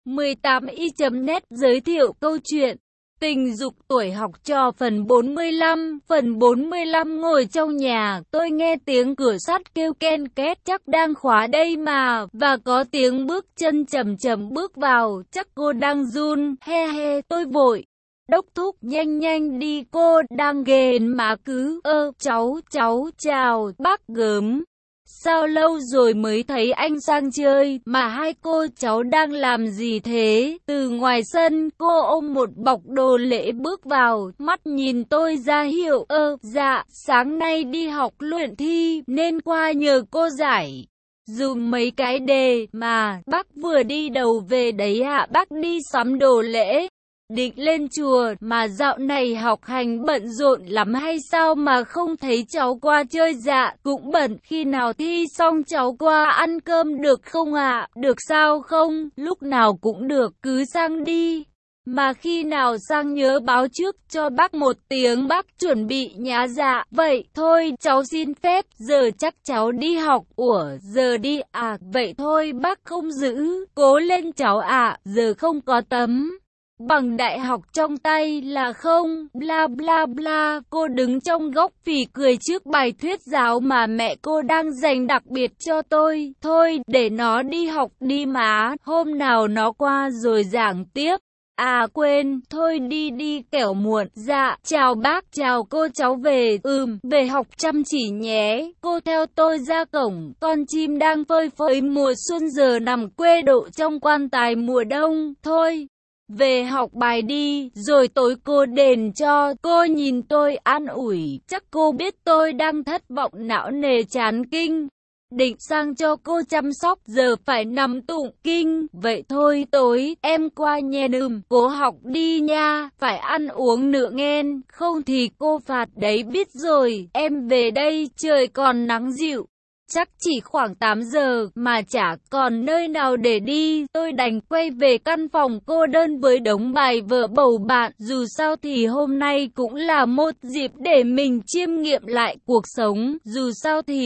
18i.net giới thiệu câu chuyện Tình dục tuổi học trò phần 45. Phần 45 ngồi trong nhà, tôi nghe tiếng cửa sắt kêu ken két, chắc đang khóa đây mà, và có tiếng bước chân chậm chậm bước vào, chắc cô đang run, he he, tôi vội đốc thúc, nhanh nhanh đi, cô đang ghền mà cứ, cháu chào, bác gớm. Sao lâu rồi mới thấy anh sang chơi, mà hai cô cháu đang làm gì thế? Từ ngoài sân, cô ôm một bọc đồ lễ bước vào, mắt nhìn tôi ra hiệu, dạ, sáng nay đi học luyện thi, nên qua nhờ cô giải dùm mấy cái đề, mà, bác vừa đi đầu về đấy ạ, bác đi sắm đồ lễ. Định lên chùa, mà dạo này học hành bận rộn lắm hay sao mà không thấy cháu qua chơi? Dạ, cũng bận, khi nào thi xong cháu qua ăn cơm được không ạ? Được sao không? Lúc nào cũng được, cứ sang đi. Mà khi nào sang nhớ báo trước cho bác một tiếng, bác chuẩn bị nhá. Dạ, vậy thôi cháu xin phép, giờ chắc cháu đi học. Ủa, giờ đi à? Vậy thôi bác không giữ, cố lên cháu ạ, giờ không có tấm bằng đại học trong tay là không, bla bla bla. Cô đứng trong góc phì cười trước bài thuyết giáo mà mẹ cô đang dành đặc biệt cho tôi. Thôi, để nó đi học đi má, hôm nào nó qua rồi giảng tiếp. À quên, thôi đi kẻo muộn. Dạ, chào bác, chào cô, cháu về. Về học chăm chỉ nhé. Cô theo tôi ra cổng, con chim đang phơi phới mùa xuân giờ nằm quê độ trong quan tài mùa đông. Thôi, về học bài đi, rồi tối cô đền cho. Cô nhìn tôi an ủi, chắc cô biết tôi đang thất vọng não nề chán kinh. Định sang cho cô chăm sóc, giờ phải nằm tụng kinh. Vậy thôi tối, em qua nhé. Cố học đi nha, phải ăn uống nữa nghen, không thì cô phạt đấy biết rồi. Em về đây, trời còn nắng dịu. Chắc chỉ khoảng 8 giờ mà chả còn nơi nào để đi, tôi đành quay về căn phòng cô đơn với đống bài vở bầu bạn. Dù sao thì hôm nay cũng là một dịp để mình chiêm nghiệm lại cuộc sống. Dù sao thì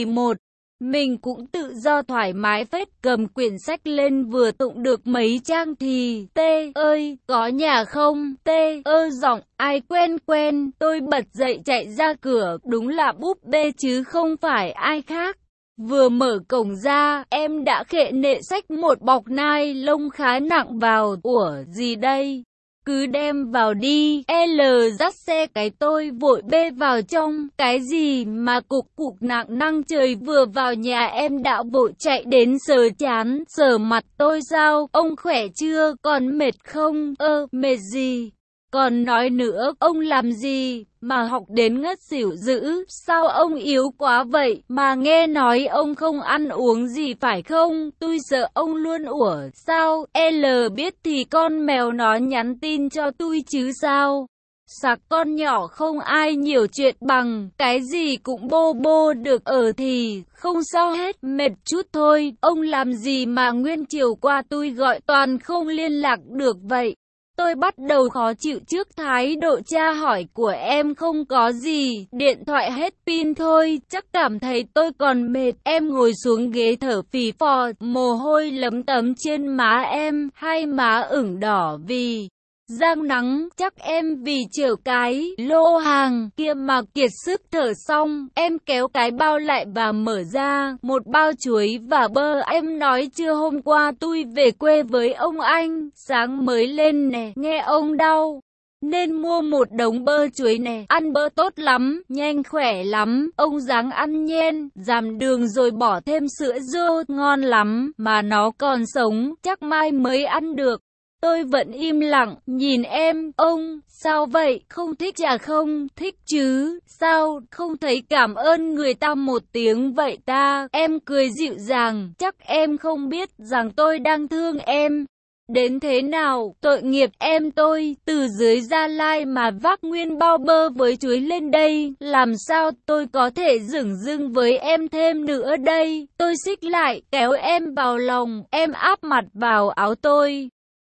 mình cũng tự do thoải mái phết. Cầm quyển sách lên vừa tụng được mấy trang thì Tê ơi, có nhà không? Tê giọng ai quen quen. Tôi bật dậy chạy ra cửa, đúng là búp bê chứ không phải ai khác. Vừa mở cổng ra, em đã khệ nệ xách một bọc nai lông khá nặng vào. Ủa gì đây? Cứ đem vào đi. L dắt xe cái, tôi vội bê vào trong. Cái gì mà cục nặng năng? Trời, vừa vào nhà em đã vội chạy đến sờ chán, sờ mặt tôi. Sao, ông khỏe chưa? Còn mệt không? Mệt gì? Còn nói nữa, ông làm gì mà học đến ngất xỉu dữ? Sao ông yếu quá vậy? Mà nghe nói ông không ăn uống gì phải không? Tôi sợ ông luôn. Ủa sao? L biết thì con mèo nó nhắn tin cho tôi chứ sao? Sạc con nhỏ không ai nhiều chuyện bằng, cái gì cũng bô bô được. Thì không sao hết, mệt chút thôi. Ông làm gì mà nguyên chiều qua tôi gọi toàn không liên lạc được vậy? Tôi bắt đầu khó chịu trước thái độ tra hỏi của em. Không có gì, điện thoại hết pin thôi, chắc cảm thấy tôi còn mệt. Em ngồi xuống ghế thở phì phò, mồ hôi lấm tấm trên má em, hai má ửng đỏ vì giang nắng. Chắc em vì chở cái lô hàng kia mà kiệt sức. Thở xong, em kéo cái bao lại và mở ra một bao chuối và bơ. Em nói chưa, hôm qua tôi về quê với ông anh, sáng mới lên nè, nghe ông đau nên mua một đống bơ chuối nè, ăn bơ tốt lắm, nhanh khỏe lắm, ông ráng ăn nhen, giảm đường rồi bỏ thêm sữa dô, ngon lắm, mà nó còn sống, chắc mai mới ăn được. Tôi vẫn im lặng, nhìn em. Ông, sao vậy, không thích à? Không thích chứ, sao, không thấy cảm ơn người ta một tiếng vậy ta? Em cười dịu dàng, chắc em không biết rằng tôi đang thương em đến thế nào. Tội nghiệp em, tôi từ dưới Gia Lai mà vác nguyên bao bơ với chuối lên đây, làm sao tôi có thể dửng dưng với em thêm nữa đây? Tôi xích lại, kéo em vào lòng, em áp mặt vào áo tôi.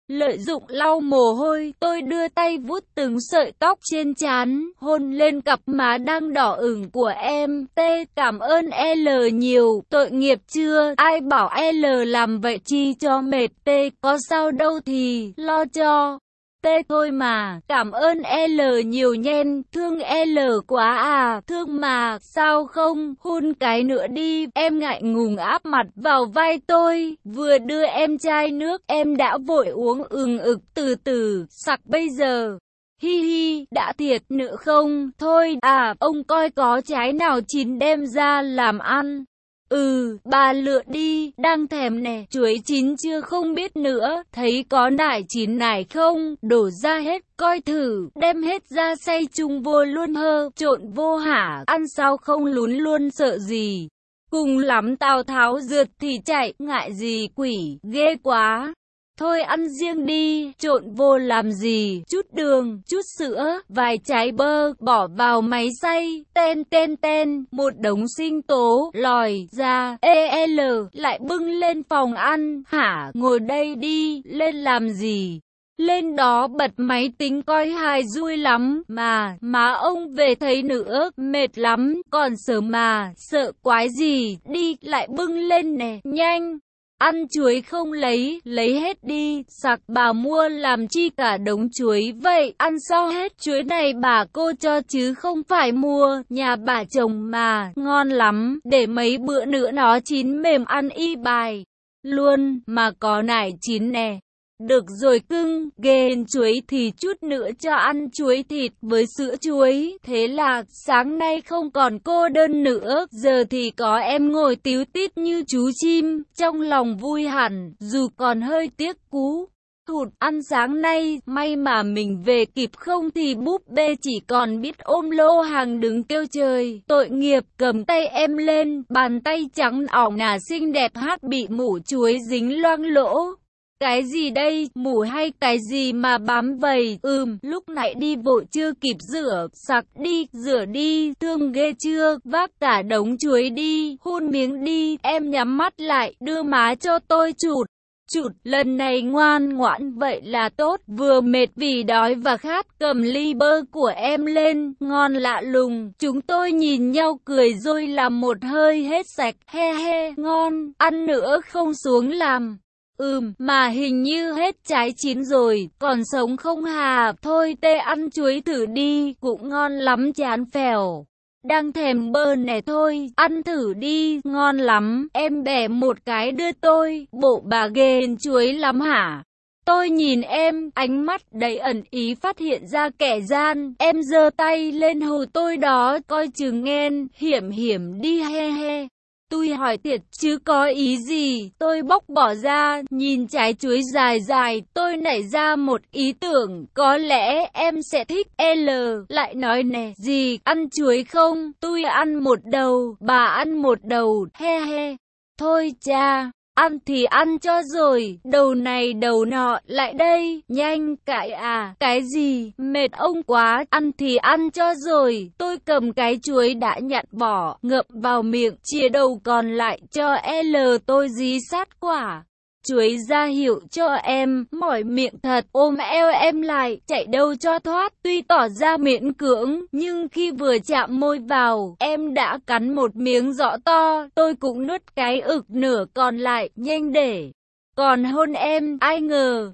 Lợi dụng lau mồ hôi, tôi đưa tay vuốt từng sợi tóc trên trán, hôn lên cặp má đang đỏ ửng của em. T. Cảm ơn L nhiều, tội nghiệp chưa, ai bảo L làm vậy chi cho mệt. T. Có sao đâu thì, lo cho. T thôi mà, cảm ơn L nhiều nhen, thương L quá à, thương mà, sao không, hôn cái nữa đi, em ngại ngùng áp mặt vào vai tôi, vừa đưa em chai nước, em đã vội uống ực từ từ, sặc bây giờ. Hi hi, đã thiệt nữa không, thôi, à, ông coi có trái nào chín đem ra làm ăn. Bà lựa đi, đang thèm nè, chuối chín chưa không biết nữa, thấy có nải chín nải không, đổ ra hết, coi thử, đem hết ra xay chung vô luôn hơ, trộn vô hả, ăn sao không lún luôn sợ gì. Cùng lắm Tào Tháo rượt thì chạy, ngại gì quỷ, ghê quá. Thôi ăn riêng đi, trộn vô làm gì, chút đường, chút sữa, vài trái bơ, bỏ vào máy xay, ten, một đống sinh tố, lòi ra, lại bưng lên phòng ăn, hả, ngồi đây đi, lên làm gì? Lên đó bật máy tính coi hài vui lắm, mà, má ông về thấy nữa, mệt lắm, còn sớm mà, sợ quái gì, đi, lại bưng lên nè, nhanh. Ăn chuối không lấy hết đi, sặc bà mua làm chi cả đống chuối vậy, ăn sao hết chuối này bà cô cho chứ không phải mua, nhà bà trồng mà, ngon lắm, để mấy bữa nữa nó chín mềm ăn y bài luôn, mà có nải chín nè. Được rồi cưng, ghiền chuối thì chút nữa cho ăn chuối thịt với sữa chuối. Thế là sáng nay không còn cô đơn nữa, giờ thì có em ngồi tíu tít như chú chim, trong lòng vui hẳn, dù còn hơi tiếc cú hụt ăn sáng nay, may mà mình về kịp không thì búp bê chỉ còn biết ôm lô hàng đứng kêu trời, tội nghiệp, cầm tay em lên, bàn tay trắng ỏng nà xinh đẹp hát bị mủ chuối dính loang lỗ. Cái gì đây, mủ hay cái gì mà bám vầy, lúc nãy đi vội chưa kịp rửa, sặc đi, rửa đi, thương ghê chưa, vác cả đống chuối đi, hôn miếng đi, em nhắm mắt lại, đưa má cho tôi chụt. Lần này ngoan ngoãn vậy là tốt, vừa mệt vì đói và khát, cầm ly bơ của em lên, ngon lạ lùng, chúng tôi nhìn nhau cười rồi làm một hơi hết sạch, he, ngon, ăn nữa không xuống làm. Mà hình như hết trái chín rồi, còn sống không hà, thôi tê ăn chuối thử đi, cũng ngon lắm chán phèo. Đang thèm bơ nè thôi, ăn thử đi, ngon lắm, em bẻ một cái đưa tôi, bộ bà ghiền chuối lắm hả? Tôi nhìn em, ánh mắt đầy ẩn ý phát hiện ra kẻ gian, em giơ tay lên hù tôi đó, coi chừng nghen, hiểm đi he. Tôi hỏi thiệt chứ có ý gì, tôi bóc bỏ ra, nhìn trái chuối dài, tôi nảy ra một ý tưởng, có lẽ em sẽ thích. L lại nói nè, gì, ăn chuối không, tôi ăn một đầu, bà ăn một đầu, he. Thôi cha, ăn thì ăn cho rồi, đầu này đầu nọ, lại đây, nhanh, cãi à, cái gì, mệt ông quá, ăn thì ăn cho rồi, tôi cầm cái chuối đã nhặt vỏ, ngậm vào miệng, chia đầu còn lại cho L tôi dí sát quả. Chuối ra hiệu cho em, mỏi miệng thật, ôm eo em lại, chạy đâu cho thoát, tuy tỏ ra miễn cưỡng, nhưng khi vừa chạm môi vào, em đã cắn một miếng rõ to, tôi cũng nuốt cái ực nửa còn lại, nhanh để. Còn hôn em, ai ngờ,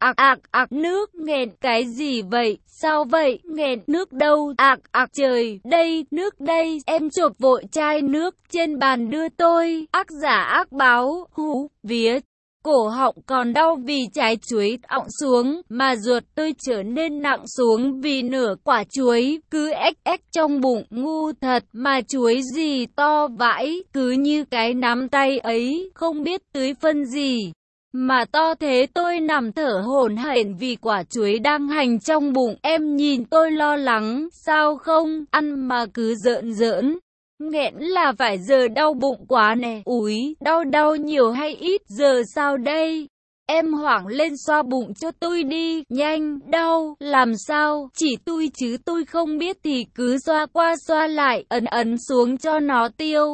nước, nghẹn, cái gì vậy, sao vậy, nghẹn, nước đâu, trời, đây, nước đây, em chộp vội chai nước, trên bàn đưa tôi, ác giả ác báo, vía. Cổ họng còn đau vì trái chuối ọng xuống, mà ruột tôi trở nên nặng xuống vì nửa quả chuối, cứ ếch trong bụng, ngu thật, mà chuối gì to vãi, cứ như cái nắm tay ấy, không biết tưới phân gì. Mà to thế tôi nằm thở hổn hển vì quả chuối đang hành trong bụng, em nhìn tôi lo lắng, sao không, ăn mà cứ giỡn. Nghẹn là phải giờ đau bụng quá nè, úi, đau nhiều hay ít, giờ sao đây? Em hoảng lên xoa bụng cho tôi đi, nhanh, đau, làm sao, chỉ tôi chứ tôi không biết thì cứ xoa qua xoa lại, ấn xuống cho nó tiêu.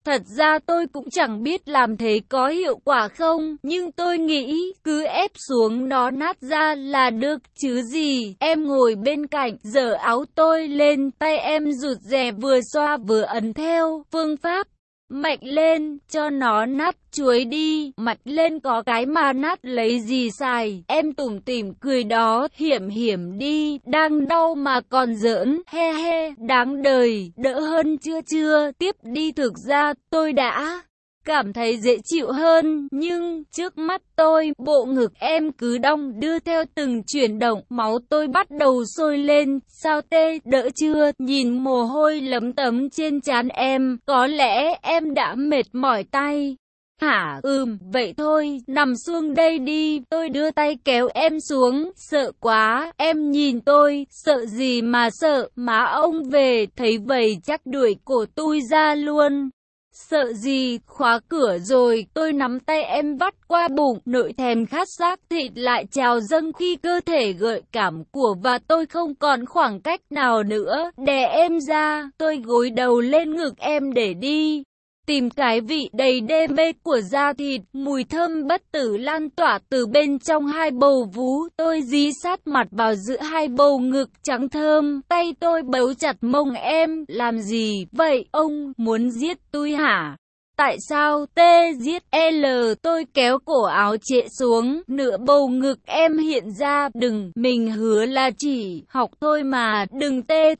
Thật ra tôi cũng chẳng biết làm thế có hiệu quả không, nhưng tôi nghĩ cứ ép xuống nó nát ra là được chứ gì. Em ngồi bên cạnh, giở áo tôi lên, tay em rụt rè vừa xoa vừa ấn theo phương pháp. Mạnh lên, cho nó nát chuối đi, mạnh lên có cái mà nát lấy gì xài. Em tủm tỉm cười đó, hiểm đi, đang đau mà còn giỡn, he he, đáng đời, đỡ hơn chưa, tiếp đi. Thực ra, tôi đã cảm thấy dễ chịu hơn, nhưng trước mắt tôi, bộ ngực em cứ đong đưa theo từng chuyển động, máu tôi bắt đầu sôi lên, sao tê, đỡ chưa, nhìn mồ hôi lấm tấm trên trán em, có lẽ em đã mệt mỏi tay. Hả, vậy thôi, nằm xuống đây đi, tôi đưa tay kéo em xuống, sợ quá, em nhìn tôi, sợ gì mà sợ, má ông về, thấy vậy chắc đuổi cổ tôi ra luôn. Sợ gì, khóa cửa rồi, tôi nắm tay em vắt qua bụng, nỗi thèm khát xác thịt lại trào dâng khi cơ thể gợi cảm của và tôi không còn khoảng cách nào nữa, đè em ra, tôi gối đầu lên ngực em để đi. Tìm cái vị đầy đê mê của da thịt, mùi thơm bất tử lan tỏa từ bên trong hai bầu vú, tôi dí sát mặt vào giữa hai bầu ngực trắng thơm, tay tôi bấu chặt mông em, làm gì vậy, ông muốn giết tôi hả? Tại sao giết L, tôi kéo cổ áo trễ xuống, nửa bầu ngực em hiện ra, đừng, mình hứa là chỉ học thôi mà, đừng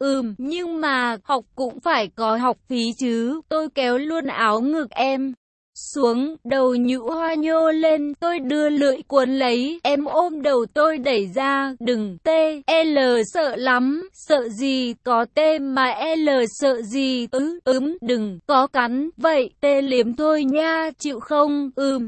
nhưng mà, học cũng phải có học phí chứ, tôi kéo luôn áo ngực em xuống, đầu nhũ hoa nhô lên, tôi đưa lưỡi cuốn lấy, em ôm đầu tôi đẩy ra, đừng, L sợ lắm, sợ gì, có mà L sợ gì, đừng, có cắn, vậy, liếm thôi nha, chịu không,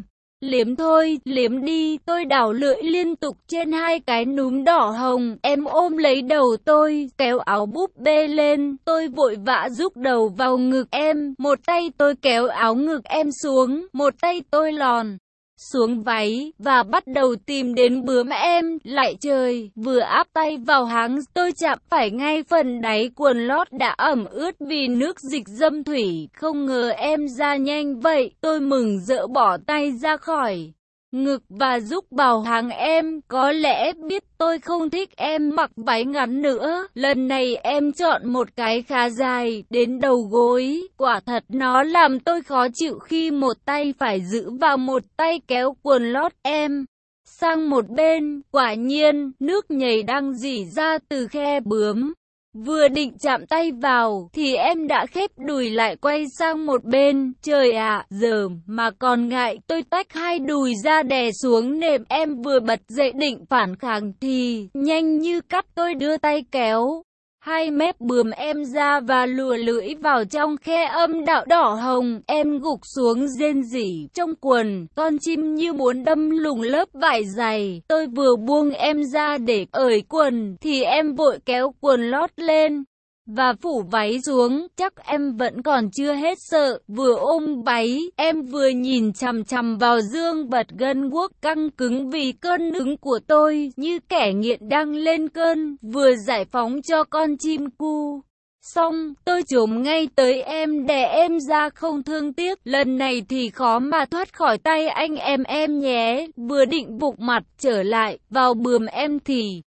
liếm thôi, liếm đi, tôi đảo lưỡi liên tục trên hai cái núm đỏ hồng, em ôm lấy đầu tôi, kéo áo búp bê lên, tôi vội vã rúc đầu vào ngực em, một tay tôi kéo áo ngực em xuống, một tay tôi lòn xuống váy, và bắt đầu tìm đến bướm em, lại trời, vừa áp tay vào háng, tôi chạm phải ngay phần đáy quần lót đã ẩm ướt vì nước dịch dâm thủy, không ngờ em ra nhanh vậy, tôi mừng rỡ bỏ tay ra khỏi ngực và rúc vào háng em, có lẽ biết tôi không thích em mặc váy ngắn nữa, lần này em chọn một cái khá dài, đến đầu gối, quả thật nó làm tôi khó chịu khi một tay phải giữ và một tay kéo quần lót em sang một bên, quả nhiên, nước nhầy đang rỉ ra từ khe bướm. Vừa định chạm tay vào, thì em đã khép đùi lại quay sang một bên. Trời ạ, giờ mà còn ngại, tôi tách hai đùi ra đè xuống nệm em vừa bật dậy định phản kháng thì, nhanh như cắt tôi đưa tay kéo hai mép bướm em ra và lùa lưỡi vào trong khe âm đạo đỏ hồng, em gục xuống rên rỉ trong quần, con chim như muốn đâm lủng lớp vải dày, tôi vừa buông em ra để cởi quần, thì em vội kéo quần lót lên và phủ váy xuống, chắc em vẫn còn chưa hết sợ, vừa ôm váy, em vừa nhìn chằm chằm vào dương vật gân guốc căng cứng vì cơn hứng của tôi, như kẻ nghiện đang lên cơn, vừa giải phóng cho con chim cu. Xong, tôi chồm ngay tới em đè em ra không thương tiếc, lần này thì khó mà thoát khỏi tay anh em nhé, vừa định vụt mặt trở lại vào bườm em thì